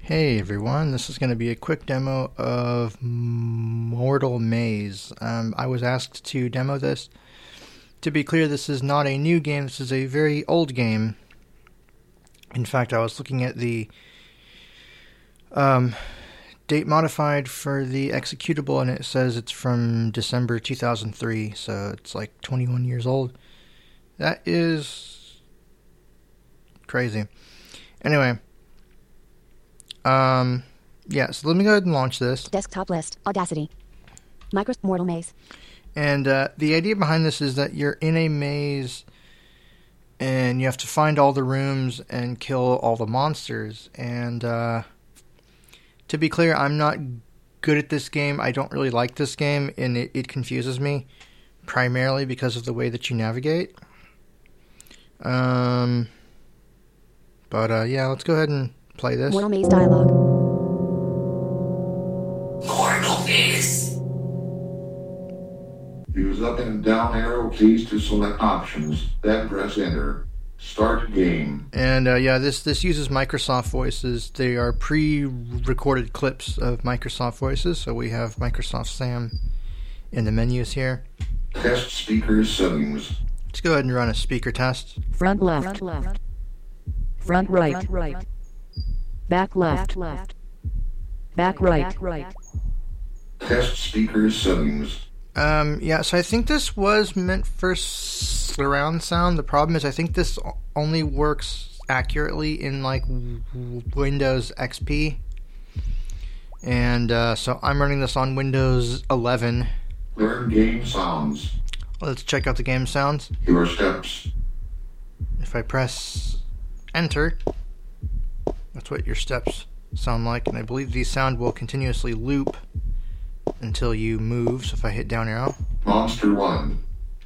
Hey everyone, this is going to be a quick demo of Mortal Maze. I was asked to demo this. To be clear, this is not a new game, this is a very old game. In fact, I was looking at the date modified for the executable and it says it's from December 2003, so it's like 21 years old. That is crazy. Anyway. Yeah, so let me go ahead and launch this. Desktop list, Audacity, Microsoft Mortal Maze. And the idea behind this is that you're in a maze and you have to find all the rooms and kill all the monsters. And to be clear, I'm not good at this game. I don't really like this game, and it confuses me, primarily because of the way that you navigate. Yeah, let's go ahead and play this. Mortal Maze dialogue. Mortal Maze. Use up and down arrow keys to select options, then press enter. Start game. And yeah, this uses Microsoft Voices. They are pre-recorded clips of Microsoft Voices, so we have Microsoft Sam in the menus here. Test speaker settings. Let's go ahead and run a speaker test. Front left. Front right. Back left. Back right. Test speaker settings. Yeah, so I think this was meant for surround sound. The problem is I think this only works accurately in like Windows XP. And so I'm running this on Windows 11. Learn game sounds. Let's check out the game sounds. Your steps. If I press enter, that's what your steps sound like, and I believe these sound will continuously loop until you move. So if I hit down arrow. Monster 1.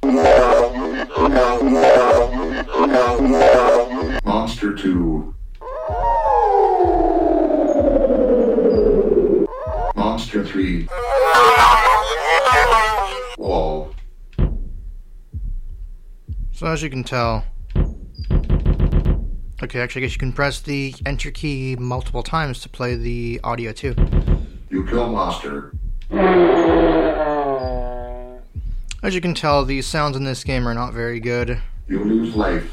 Monster 2. Monster 3. Wall. So as you can tell, okay, actually I guess you can press the enter key multiple times to play the audio too. You kill monster. As you can tell, the sounds in this game are not very good. You lose life.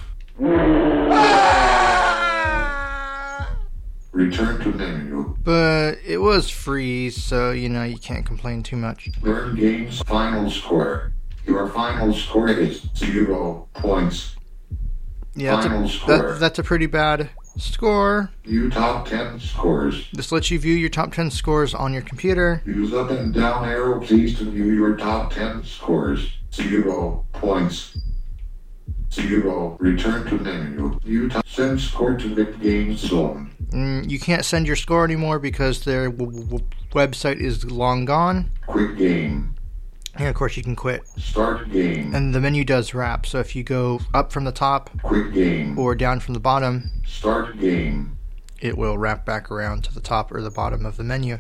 Return to menu. But it was free, so you know you can't complain too much. Learn game's final score. Your final score is 0 points. Yeah, Final score. that's a pretty bad score. View top 10 scores. This lets you view your top 10 scores on your computer. Use up and down arrow keys to view your top 10 scores. 0 points. 0. Return to menu. View top. Send score to the game zone. You can't send your score anymore because their website is long gone. Quit game. And of course you can quit. Start game. And the menu does wrap, so if you go up from the top Quit game. or down from the bottom, Start game. it will wrap back around to the top or the bottom of the menu.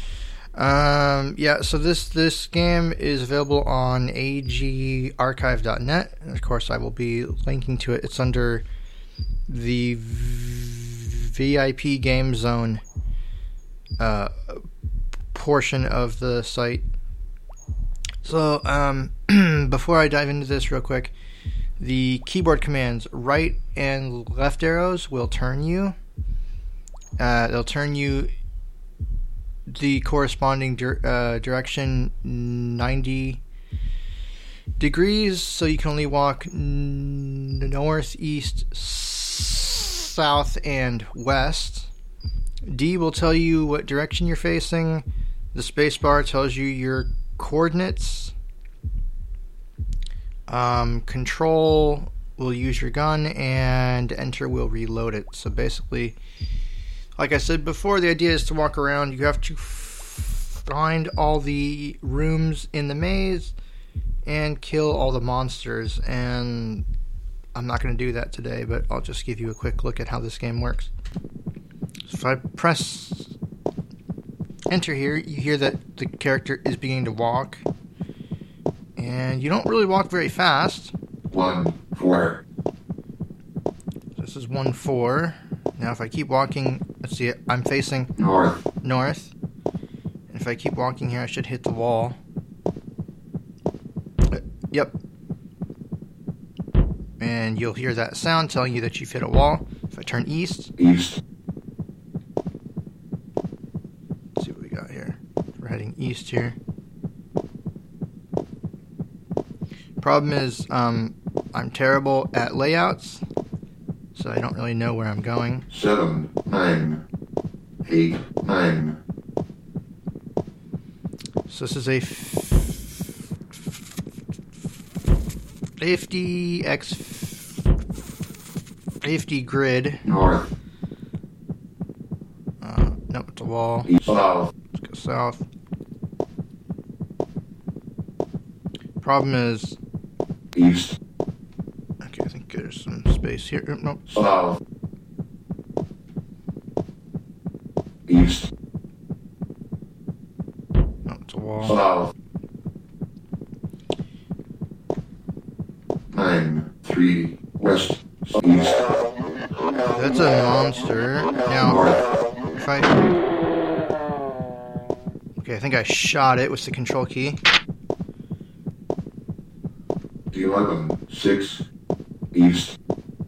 Yeah, so this game is available on agarchive.net, and of course I will be linking to it. It's under the VIP Game Zone portion of the site. So, before I dive into this real quick, the keyboard commands right and left arrows will turn you. They'll turn you the corresponding direction 90 degrees, so you can only walk north, east, south, and west. D will tell you what direction you're facing. The spacebar tells you your coordinates. Control will use your gun, and enter will reload it. So basically, like I said before, the idea is to walk around. You have to find all the rooms in the maze and kill all the monsters, and I'm not going to do that today, but I'll just give you a quick look at how this game works. So if I press enter here, you hear that the character is beginning to walk, and you don't really walk very fast. 1, 4. This is 1, 4. Now if I keep walking a let's see, I'm facing north, north. And if I keep walking here, I should hit the wall. Yep. And you'll hear that sound telling you that you've hit a wall. If I turn east, east, let's see what we got here. We're heading east here. Problem is, I'm terrible at layouts, so I don't really know where I'm going. 7, 9, 8, 9, So this is a 50x50 grid. north, No, it's a wall. east, south, Let's go south. Problem is, east, okay, I think there's some space here. Nope. south, east, No, it's a wall. south, 9, 3, west, east, That's a monster. Now, north, if I... Okay, I think I shot it with the control key. 11, 6, east,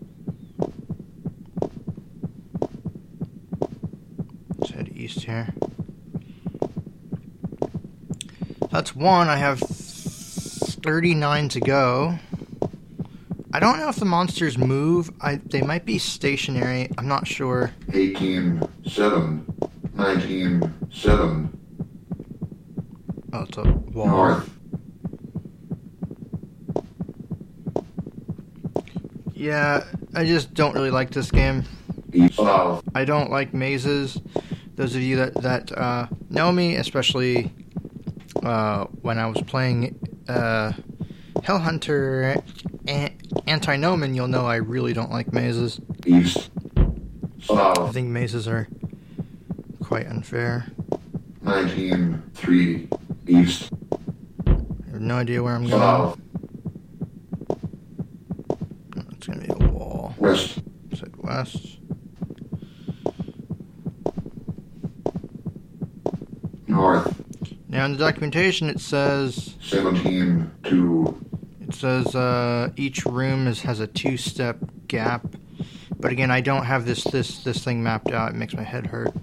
Let's head east here. That's one. I have 39 to go. I don't know if the monsters move. They might be stationary. I'm not sure. 18, 7, 19, 7, Oh, it's a wall. north, Yeah, I just don't really like this game. east, south, I don't like mazes. Those of you that know me, especially when I was playing Hellhunter Antinomon, you'll know I really don't like mazes. east, I south, think mazes are quite unfair. 19, 3, east, I have no idea where I'm going. south, Oh, it's gonna be a wall. west, West. north, Now in the documentation it says 17, 2, each room has a 2-step gap. But again, I don't have this thing mapped out. It makes my head hurt.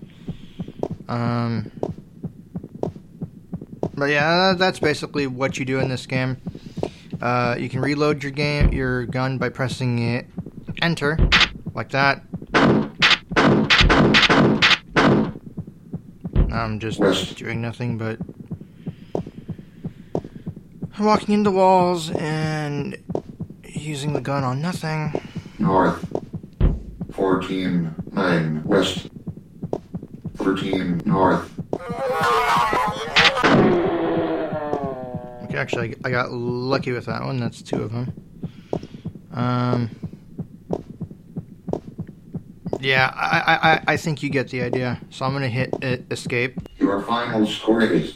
But yeah, that's basically what you do in this game. You can reload your gun by pressing it, enter, like that. I'm just doing nothing but walking into walls and using the gun on nothing. north, 14, 9, west, 13, north, Okay, actually, I got lucky with that one. That's 2 of them. Yeah, I think you get the idea. So I'm gonna hit escape. Your final score is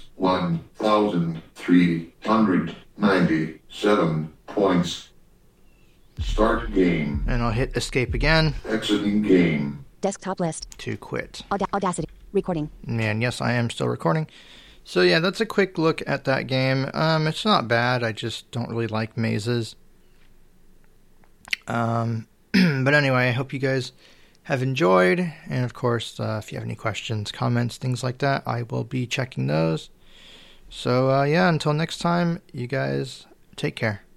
1,397 points. Start game. And I'll hit escape again Exiting game. Desktop list. to quit. Audacity. Recording. And yes, I am still recording. So yeah, that's a quick look at that game. It's not bad. I just don't really like mazes. But anyway, I hope you guys have enjoyed. And of course, if you have any questions, comments, things like that, I will be checking those. So yeah, until next time, you guys take care.